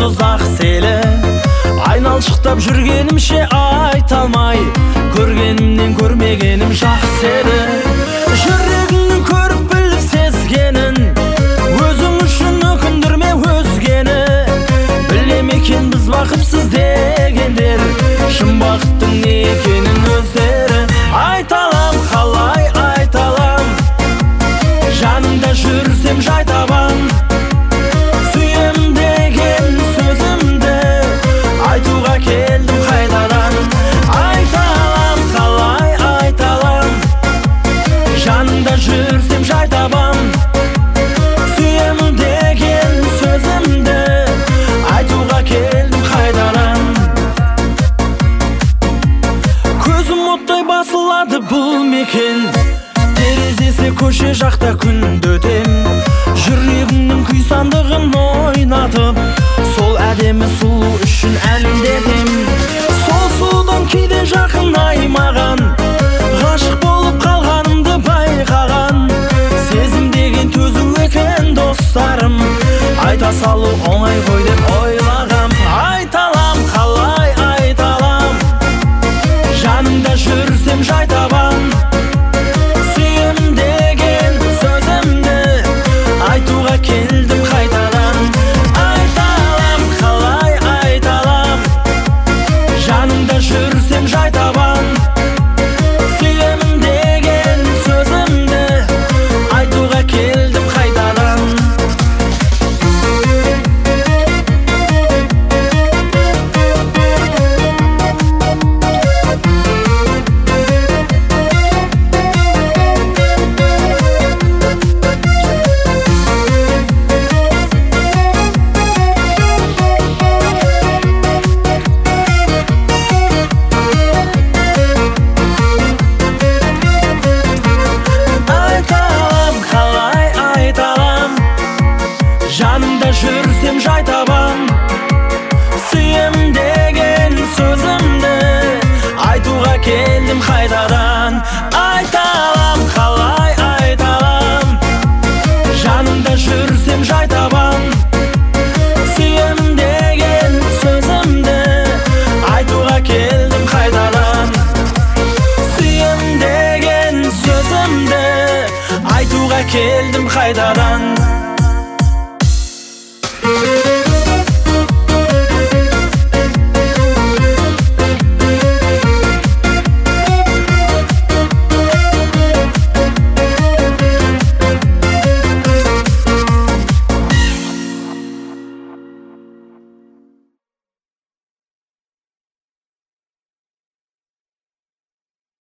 ұзақ селі. Айналшықтап жүргенімше айта алмай, көргенімнен көрмегенім жақсы еді. Жүрегіңнің көріп біліп сезгенін, өзің үшін өкіндірме өзгені. Білем екен біз бақытсыз дегендер, шын бақыттың не екенін өздері. Айталам, қалай айталам, жанымда жүрсем жай табам. Сүйем деген сөзімді айтуға келдім қайтадан. Айталам, қалай айталам, жанымда жүрсем жай табам. Сүйем деген сөзімді айтуға келдім қайтадан. Көзім оттай басылады бұл мекен, терезесі көше жақта күнді өтем. Жүрегімнің күй-сандығын ойнатып, сол әдемі сұлу үшін әндетем. Сол сұлудан кейде жақын аймаған, ғашық болып қалғанымды байқаған. Сезім деген төзу екен достарым, айта салу оңай ғой деп ойлағам. Айталам, қалай айталам, жанымда жүрсем жай табам. Сүйем деген сөзімді айтуға келдім қайтадан. Айталам, қалай айталам, жанымда жүрсем жай табам. Сүйем деген сөзімді айтуға келдім қайтадан. Жанымда жүрсем жай табам. Сүйем деген сөзімді айтуға келдім қайтадан. Айталам, қалай айталам, жанымда жүрсем жай табам. Сүйем деген сөзімді айтуға келдім қайтадан. Сүйем деген сөзімді айтуға келдім қайтадан.